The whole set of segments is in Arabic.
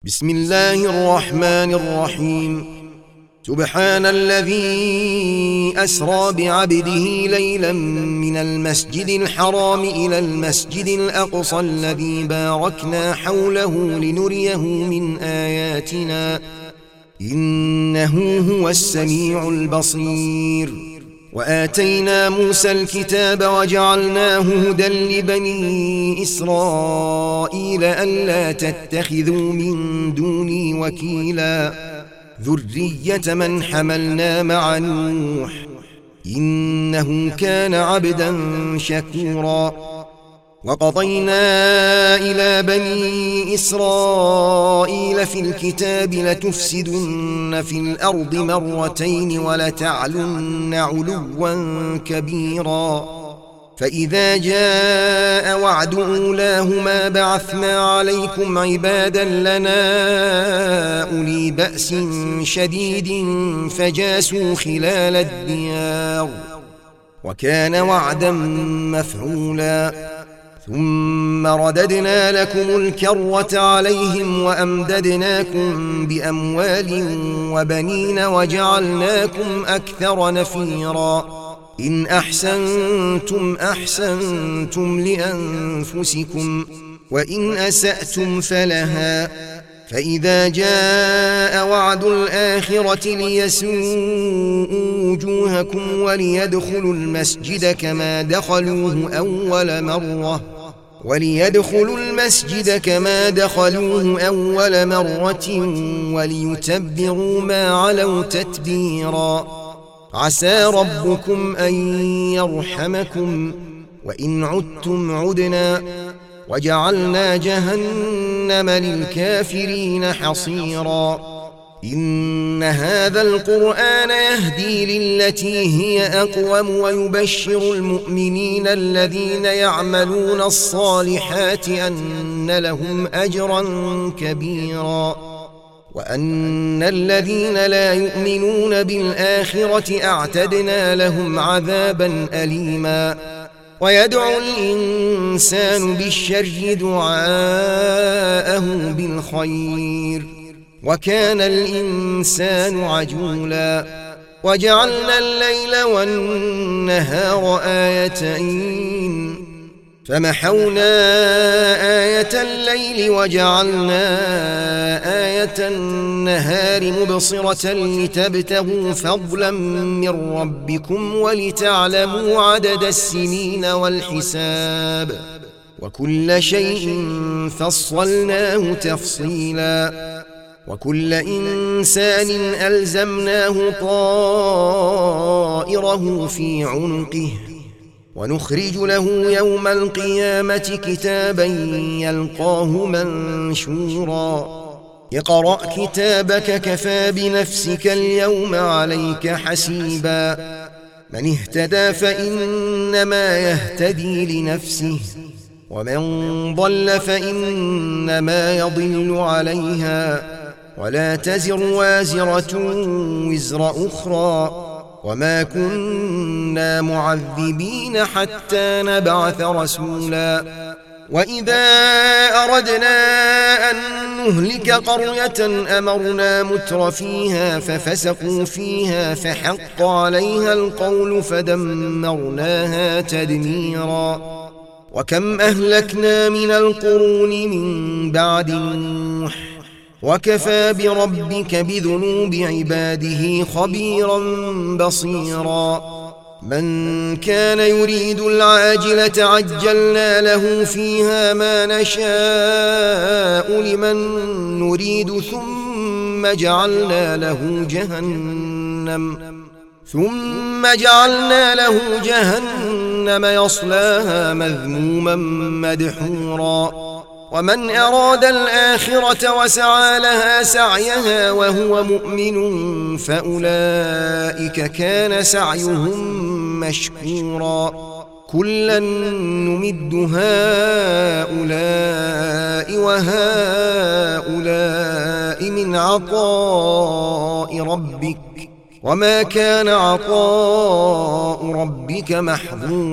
بسم الله الرحمن الرحيم. سبحان الذي أسرى بعبده ليلا من المسجد الحرام إلى المسجد الأقصى الذي باركنا حوله لنريه من آياتنا إنه هو السميع البصير. وآتينا موسى الكتاب وجعلناه هدى لبني إسرائيل ألا تتخذوا من دوني وكيلا ذرية من حملنا مع نوح إنه كان عبدا شكورا. وقضينا إلى بني إسرائيل في الكتاب لتفسدن في الأرض مرتين ولتعلن علوا كبيرا. فإذا جاء وعد أولاهما بعثنا عليكم عبادا لنا أولي بأس شديد فجاسوا خلال الديار وكان وعدا مفعولا. ثم رددنا لكم الكرة عليهم وأمددناكم بأموال وبنين وجعلناكم أكثر نفيرا. إن أحسنتم أحسنتم لأنفسكم وإن أسأتم فلها. فإذا جاء وعد الآخرة ليسوءوا وجوهكم وليدخلوا المسجد كما دخلوه أول مرة وليتبروا ما علوا تتبيرا. عسى ربكم أن يرحمكم وإن عدتم عدنا وجعلنا جهنم للكافرين حصيرا. إن هذا القرآن يهدي للتي هي أقوم ويبشر المؤمنين الذين يعملون الصالحات أن لهم أجرا كبيرا وأن الذين لا يؤمنون بالآخرة أعتدنا لهم عذابا أليما. ويدعو الإنسان بالشر دعاءه بالخير وكان الإنسان عجولا. وجعلنا الليل والنهار آيتين فمحونا آية الليل وجعلنا آية النهار مبصرة لتبتغوا فضلا من ربكم ولتعلموا عدد السنين والحساب وكل شيء فصلناه تفصيلا. وكل إنسان ألزمناه طائره في عنقه ونخرج له يوم القيامة كتابا يلقاه منشورا. اقرأ كتابك كفى بنفسك اليوم عليك حسيبا. من اهتدى فإنما يهتدي لنفسه ومن ضل فإنما يضل عليها ولا تزر وازرة وزر أخرى وما كنا معذبين حتى نبعث رسولا. وإذا أردنا أن نهلك قرية أمرنا متر فيها ففسقوا فيها فحق عليها القول فدمرناها تدميرا. وكم أهلكنا من القرون من بعد نوح وكفى بربك بذنوب عباده خبيرا بصيرا. من كان يريد العاجلة عجلنا له فيها ما نشاء لمن نريد ثم جعلنا له جهنم يصلاها مذموما مدحورا. ومن أراد الآخرة وسعى لها سعيها وهو مؤمن فأولئك كان سعيهم مشكورا. كلا نمد هؤلاء وهؤلاء من عطاء ربك وما كان عطاء ربك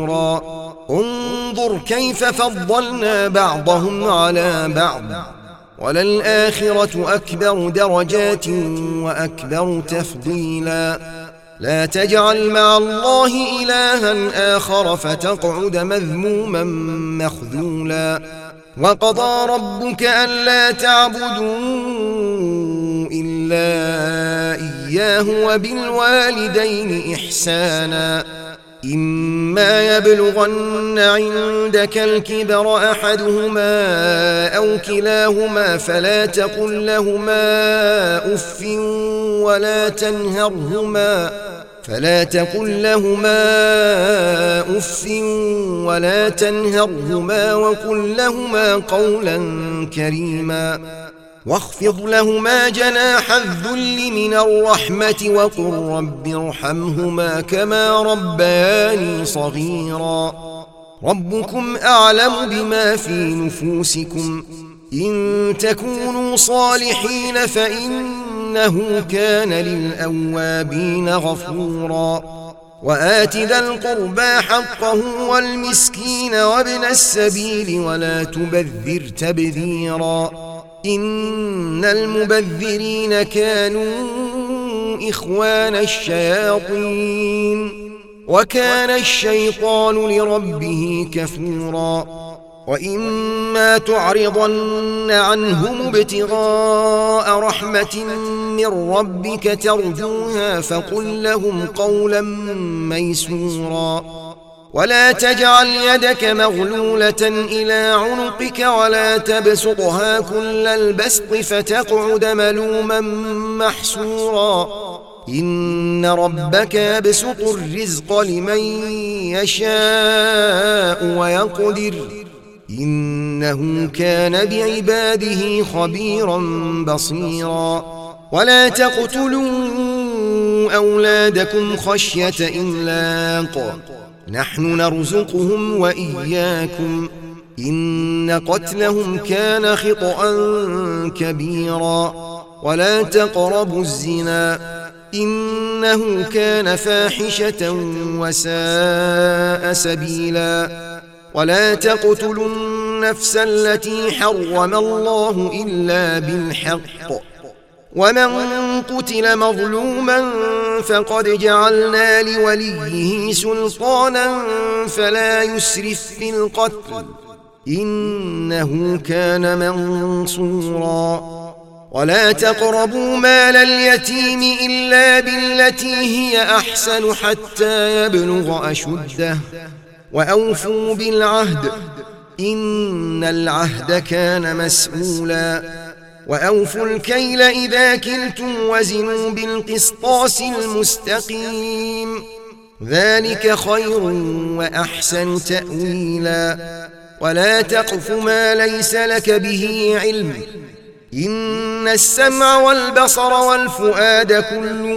محظورا. انظر كيف فضلنا بعضهم على بعض وللآخرة أكبر درجات وأكبر تفضيلا لا تجعل مع الله إلها آخر فتقعد مذموما مخذولا وقضى ربك ألا تعبدوا إلا إياه وبالوالدين إحسانا إما يبلغن عندك الكبر أحدهما أو كلاهما فلا تقل لهما أف ولا تنهرهما وقل لهما قولا كريما واخفض لهما جناح الذل من الرحمة وقل رب ارحمهما كما ربياني صغيرا ربكم أعلم بما في نفوسكم إن تكونوا صالحين فإنه كان للأوابين غفورا وآت ذا القربى حقه والمسكين وابن السبيل ولا تبذر تبذيرا إن المبذرين كانوا إخوان الشياطين وكان الشيطان لربه كفورا وإما تعرضن عنهم ابتغاء رحمة من ربك ترجوها فقل لهم قولا ميسورا ولا تجعل يدك مغلولة إلى عنقك ولا تبسطها كل البسط فتقعد ملوما محسورا إن ربك يبسط الرزق لمن يشاء ويقدر إنه كان بعباده خبيرا بصيرا ولا تقتلوا أولادكم خشية إملاق نحن نرزقهم وإياكم إن قتلهم كان خطأ كبيرا ولا تقربوا الزنا إنه كان فاحشة وساء سبيلا ولا تقتلوا النفس التي حرم الله إلا بالحق ومن قتل مظلوما فقد جعلنا لوليه سلطانا فلا يسرف في القتل إنه كان منصورا ولا تقربوا مال اليتيم إلا بالتي هي أحسن حتى يبلغ أشده وأوفوا بالعهد إن العهد كان مسؤولا وأوفوا الكيل إذا كلتم وزنوا بالقسطاس المستقيم ذلك خير وأحسن تأويلا ولا تقف ما ليس لك به علم إن السمع والبصر والفؤاد كل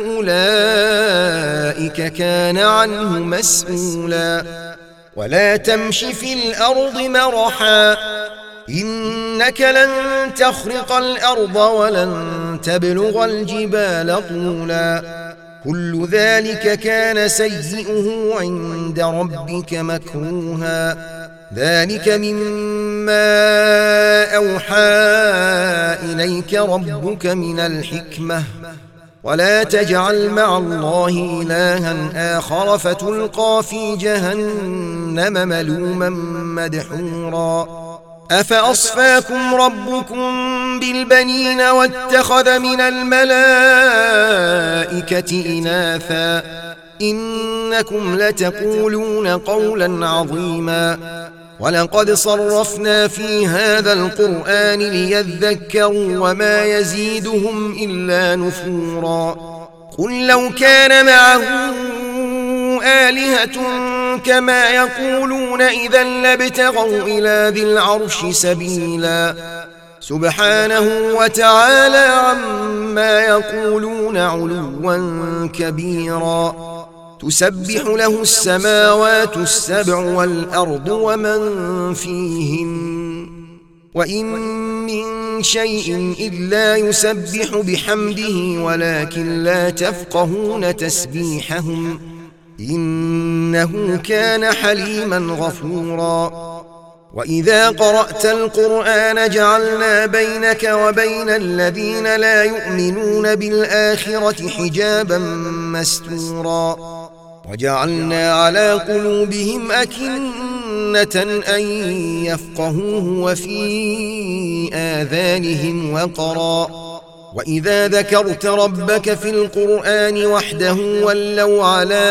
أولئك كان عنه مسؤولا ولا تمش في الأرض مرحا إنك لن تخرق الأرض ولن تبلغ الجبال طولا كل ذلك كان سيئه عند ربك مكروها ذلك مما أوحى إليك ربك من الحكمة ولا تجعل مع الله إلها آخر فتلقى في جهنم ملوما مدحورا أفأصفاكم ربكم بالبنين واتخذ من الملائكة إناثا إنكم لتقولون قولا عظيما ولقد صرفنا في هذا القرآن ليذكروا وما يزيدهم إلا نفورا قل لو كان معه آلهة كما يقولون إذا لابتغوا إلى ذي العرش سبيلا سبحانه وتعالى عما يقولون علوا كبيرا تسبح له السماوات السبع والأرض ومن فيهن وإن من شيء إلا يسبح بحمده ولكن لا تفقهون تسبيحهم إنه كان حليما غفورا وإذا قرأت القرآن جعلنا بينك وبين الذين لا يؤمنون بالآخرة حجابا مستورا وجعلنا على قلوبهم أكنة أن يفقهوه وفي آذانهم وقرا وإذا ذكرت ربك في القرآن وحده ولوا على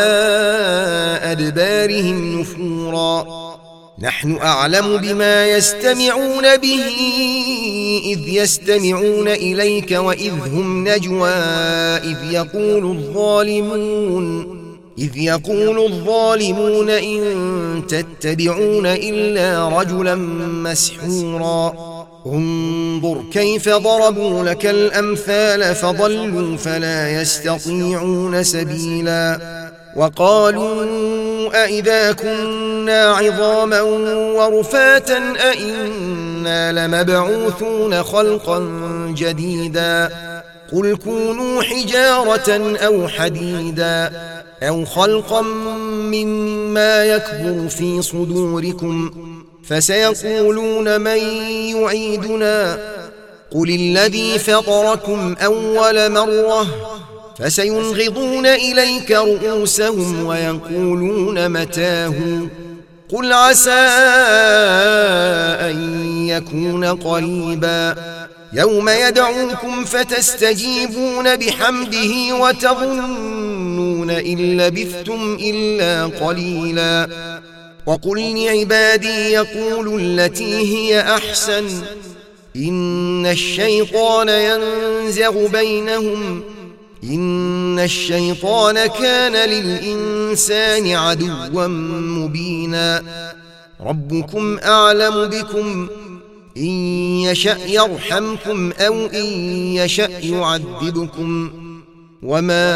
أدبارهم نفورا نحن أعلم بما يستمعون به إذ يستمعون إليك وإذ هم نجوى إذ يقول الظالمون إن تتبعون إلا رجلا مسحورا انظر كيف ضربوا لك الأمثال فضلوا فلا يستطيعون سبيلا وقالوا أئذا كنا عظاما ورفاتا أئنا لمبعوثون خلقا جديدا قل كونوا حجارة أو حديدا أو خلقا مما يكبر في صدوركم فسيقولون من يعيدنا قل الذي فطركم أول مرة فسينغضون إليك رؤوسهم ويقولون متاه قل عسى أن يكون قريبا يوم يدعوكم فتستجيبون بحمده وتظنون إن لبثتم إلا قليلا وقل لعبادي يقولوا التي هي أحسن إن الشيطان ينزغ بينهم إن الشيطان كان للإنسان عدوا مبينا ربكم أعلم بكم إن يشأ يرحمكم أو إن يشأ يعذبكم وما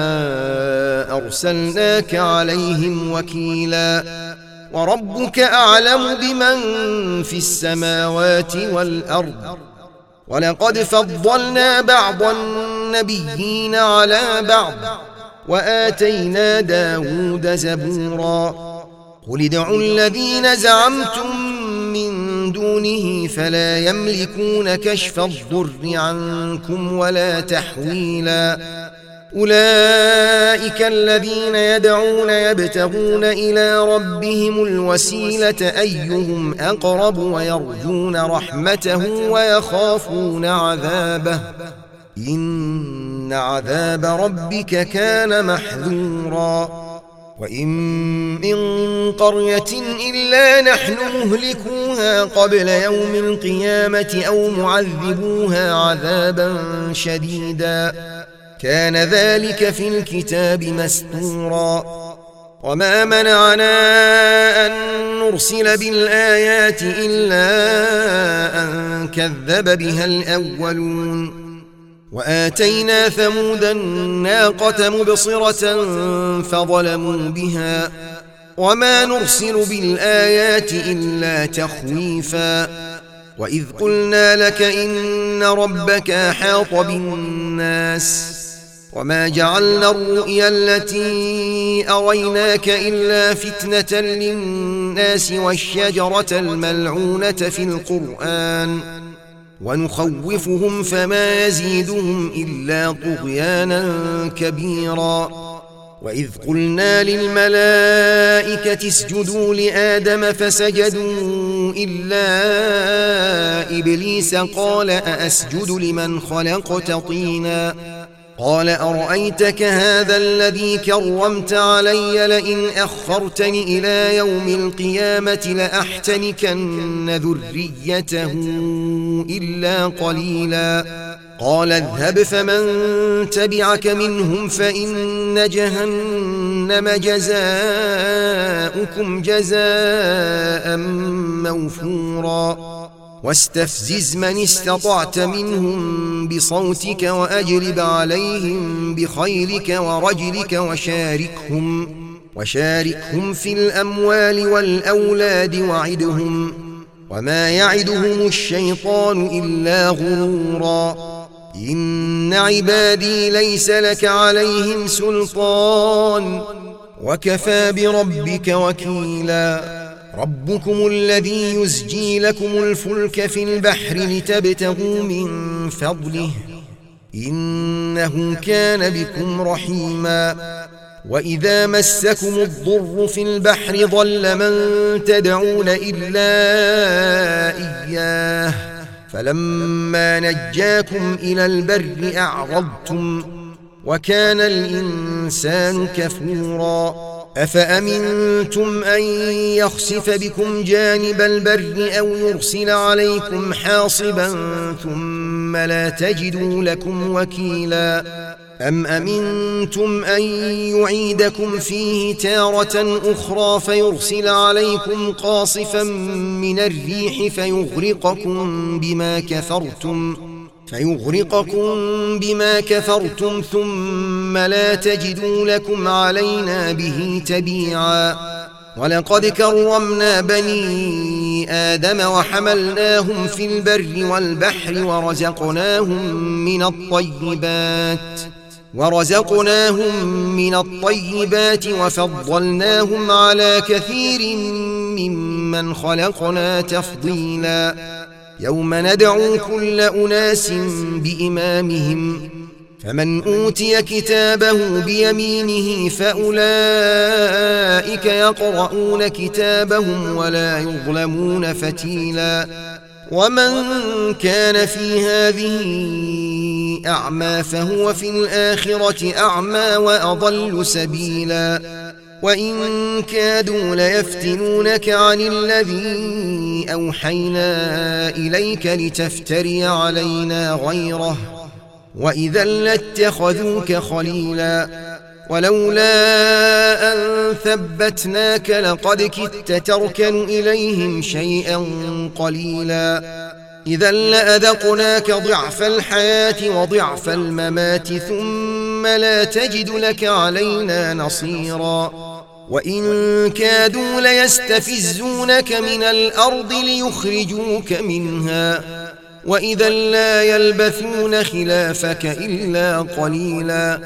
أرسلناك عليهم وكيلا وربك أعلم بمن في السماوات والأرض ولقد فضلنا بعض النبيين على بعض وآتينا داود زبورا قل ادعوا الذين زعمتم من دونه فلا يملكون كشف الضر عنكم ولا تحويلا أولئك الذين يدعون يبتغون إلى ربهم الوسيلة أيهم أقرب ويرجون رحمته ويخافون عذابه إن عذاب ربك كان محذورا وإن من قرية إلا نحن مهلكوها قبل يوم القيامة أو معذبوها عذابا شديدا كان ذلك في الكتاب مسطورا وما منعنا أن نرسل بالآيات إلا أن كذب بها الأولون وآتينا ثمود الناقة مبصرة فظلموا بها وما نرسل بالآيات إلا تخويفا وإذ قلنا لك إن ربك أحاط بالناس وما جعلنا الرؤيا التي أريناك إلا فتنة للناس والشجرة الملعونة في القرآن ونخوفهم فما يزيدهم إلا طغيانا كبيرا وإذ قلنا للملائكة اسجدوا لآدم فسجدوا إلا إبليس قال أأسجد لمن خلقت طينا قال أرأيتك هذا الذي كرمت علي لئن أخرتني إلى يوم القيامة لأحتنكن ذريته إلا قليلا قال اذهب فمن تبعك منهم فإن جهنم جزاؤكم جزاء موفورا واستفزز من استطعت منهم بصوتك وأجلب عليهم بخيلك ورجلك وشاركهم في الأموال والأولاد وعدهم وما يعدهم الشيطان إلا غرورا إن عبادي ليس لك عليهم سلطان وكفى بربك وكيلا ربكم الذي يزجي لكم الفلك في البحر لتبتغوا من فضله إنه كان بكم رحيما وإذا مسكم الضر في البحر ضل من تدعون إلا إياه فلما نجاكم إلى البر أعرضتم وكان الإنسان كفورا أفأمنتم أن يخسف بكم جانب البر أو يرسل عليكم حاصبا ثم لا تجدوا لكم وكيلا أم أمنتم أن يعيدكم فيه تارة أخرى فيرسل عليكم قاصفا من الريح فيغرقكم بما كفرتم ثم لا تجدوا لكم علينا به تبيعا ولقد كرمنا بني آدم وحملناهم في البر والبحر ورزقناهم من الطيبات وفضلناهم على كثير ممن خلقنا تفضيلا يوم ندعو كل أناس بإمامهم فمن أوتي كتابه بيمينه فأولئك يقرؤون كتابهم ولا يظلمون فتيلا ومن كان في هذه أعمى فهو في الآخرة أعمى وأضل سبيلا وإن كادوا ليفتنونك عن الذي أوحينا إليك لتفتري علينا غيره وإذا لاتخذوك خليلا ولولا أن ثبتناك لقد كدت تركن إليهم شيئا قليلا إذا لأذقناك ضعف الحياة وضعف الممات ثم لا تجد لك علينا نصيرا وإن كادوا ليستفزونك من الأرض ليخرجوك منها وإذا لا يلبثون خلافك إلا قليلا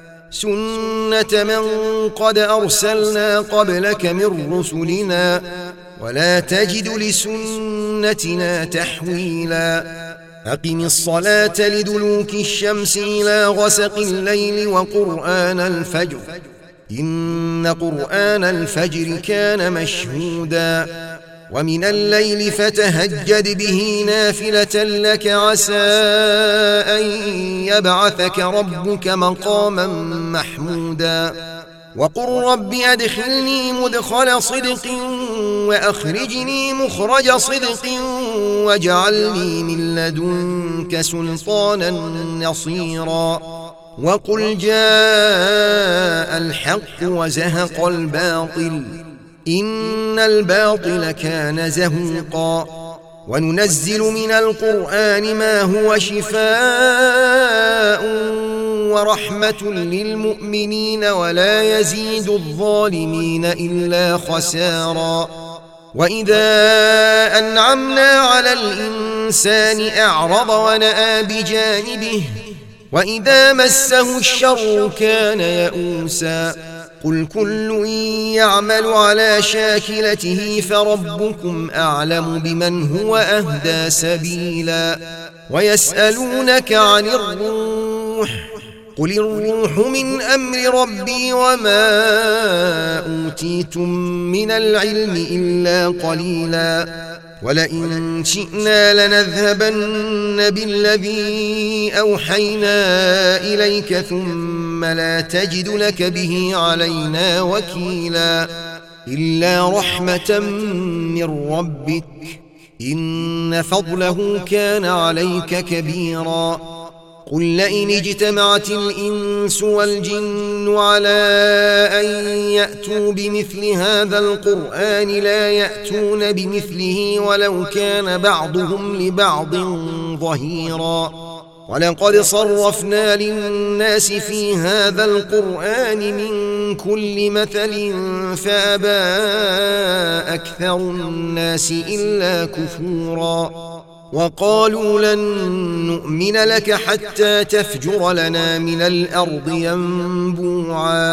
سنة من قد أرسلنا قبلك من رسلنا ولا تجد لسنتنا تحويلا أقم الصلاة لدلوك الشمس إلى غسق الليل وقرآن الفجر إن قرآن الفجر كان مشهودا ومن الليل فتهجد به نافلة لك عسى أن يبعثك ربك مقاما محمودا وقل رب أدخلني مدخل صدق وأخرجني مخرج صدق واجعلني من لدنك سلطانا نصيرا وقل جاء الحق وزهق الباطل إن الباطل كان زهوقا وننزل من القرآن ما هو شفاء ورحمة للمؤمنين ولا يزيد الظالمين إلا خسارا وإذا أنعمنا على الإنسان أعرض ونأى بجانبه وإذا مسه الشر كان يئوسا قل كل يعمل على شاكلته فربكم أعلم بمن هو أهدى سبيلا ويسألونك عن الروح قل الروح من أمر ربي وما أوتيتم من العلم إلا قليلا ولئن شئنا لنذهبن بالذي أوحينا إليك ثم لا تجد لك به علينا وكيلا إلا رحمة من ربك إن فضله كان عليك كبيرا قل لئن اجتمعت الإنس والجن على أن يأتوا بمثل هذا القرآن لا يأتون بمثله ولو كان بعضهم لبعض ظهيرا ولقد صرفنا للناس في هذا القرآن من كل مثل فأبى أكثر الناس إلا كفورا وقالوا لن نؤمن لك حتى تفجر لنا من الأرض ينبوعا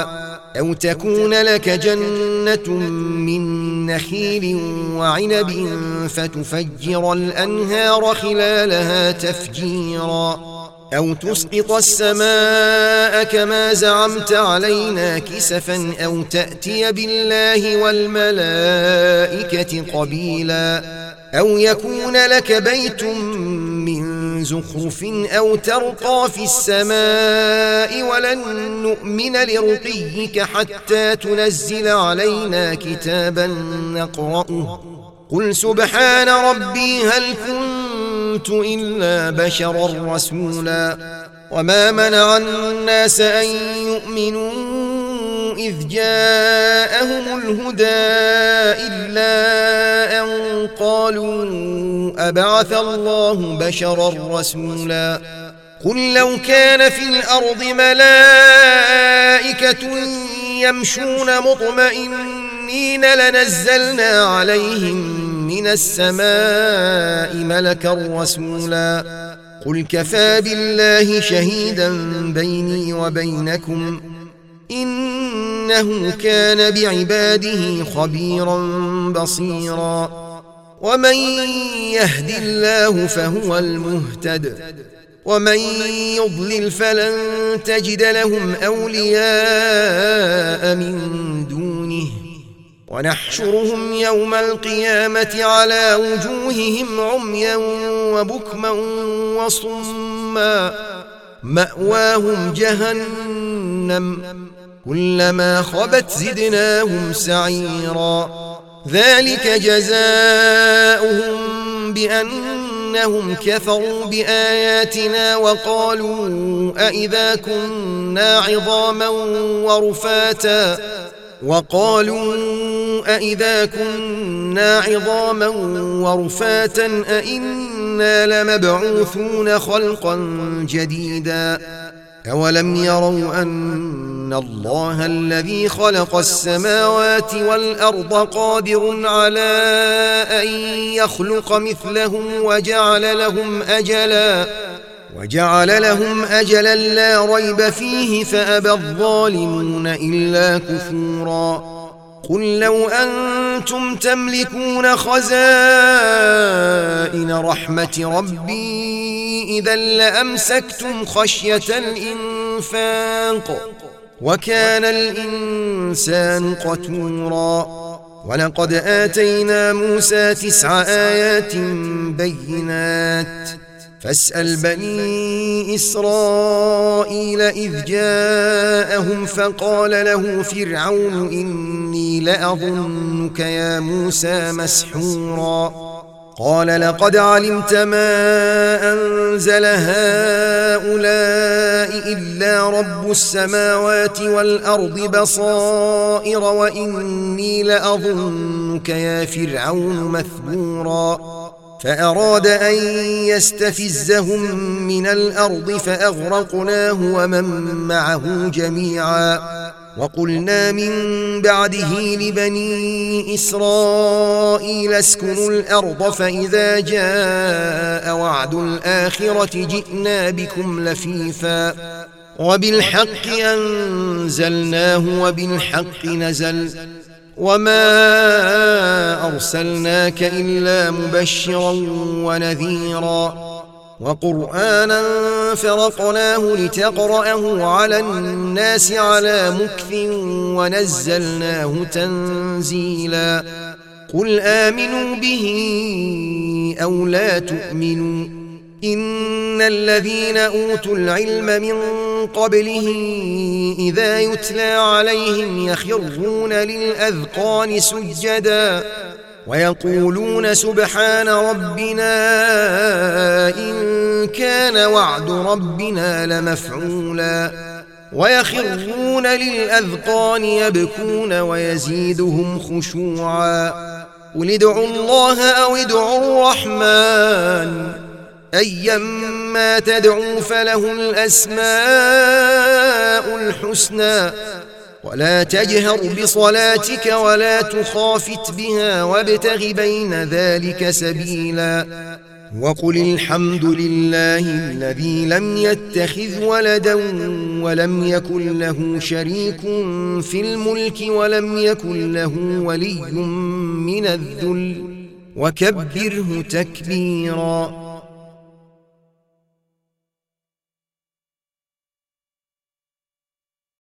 أو تكون لك جنة من نخيل وعنب فتفجر الأنهار خلالها تفجيرا أو تسقط السماء كما زعمت علينا كسفا أو تأتي بالله والملائكة قبيلا أو يكون لك بيت من زخرف أو ترقى في السماء ولن نؤمن لرقيك حتى تنزل علينا كتابا نقرأه قل سبحان ربي هل كنت إلا بشرا رسولا وما منع الناس أن يؤمنوا إذ جاءهم الهدى إلا أن قالوا أبعث الله بشرا رسولا قل لو كان في الأرض ملائكة يمشون مطمئنين لنزلنا عليهم من السماء ملكا رسولا قل كفى بالله شهيدا بيني وبينكم إنه كان بعباده خبيرا بصيرا ومن يهد الله فهو المهتد ومن يضلل فلن تجد لهم أولياء من دونه ونحشرهم يوم القيامة على وجوههم عميا وبكما وصما مأواهم جهنم كلما خبت زدناهم سعيرا ذلك جزاؤهم بأنهم كفروا بآياتنا وقالوا أئذا كنا عظاما ورفاتا أئنا لمبعوثون خلقا جديدا أولم يروا أن الله الذي خلق السماوات والأرض قادر على أن يخلق مثلهم وجعل لهم أجلا لا ريب فيه فأبى الظالمون إلا كفورا قل لو أنتم تملكون خزائن رحمة ربي إذا لأمسكتم خشية الإنفاق وكان الإنسان قتورا ولقد آتينا موسى 9 آيات بينات فاسأل بني إسرائيل إذ جاءهم فقال له فرعون إني لأظنك يا موسى مسحورا قال لقد علمت ما أنزل هؤلاء إلا رب السماوات والأرض بصائر وإني لأظنك يا فرعون مثبورا فأراد أن يستفزهم من الأرض فأغرقناه ومن معه جميعا وقلنا من بعده لبني إسرائيل اسكنوا الأرض فإذا جاء وعد الآخرة جئنا بكم لفيفا وبالحق أنزلناه وبالحق نزل وما أرسلناك إلا مبشرا ونذيرا وقرآنا فرقناه لتقرأه على الناس على مكث ونزلناه تنزيلا قل آمنوا به أو لا تؤمنوا إن الذين أوتوا العلم من قبله إذا يتلى عليهم يخرون للأذقان سجدا ويقولون سبحان ربنا إن كان وعد ربنا لمفعولا ويخرون للأذقان يبكون ويزيدهم خشوعا قل ادعوا الله أو ادعوا الرحمن أيما تدعوا فله الأسماء الحسنى ولا تجهر بصلاتك ولا تخافت بها وابتغ بين ذلك سبيلا وقل الحمد لله الذي لم يتخذ ولدا ولم يكن له شريك في الملك ولم يكن له ولي من الذل وكبره تكبيرا.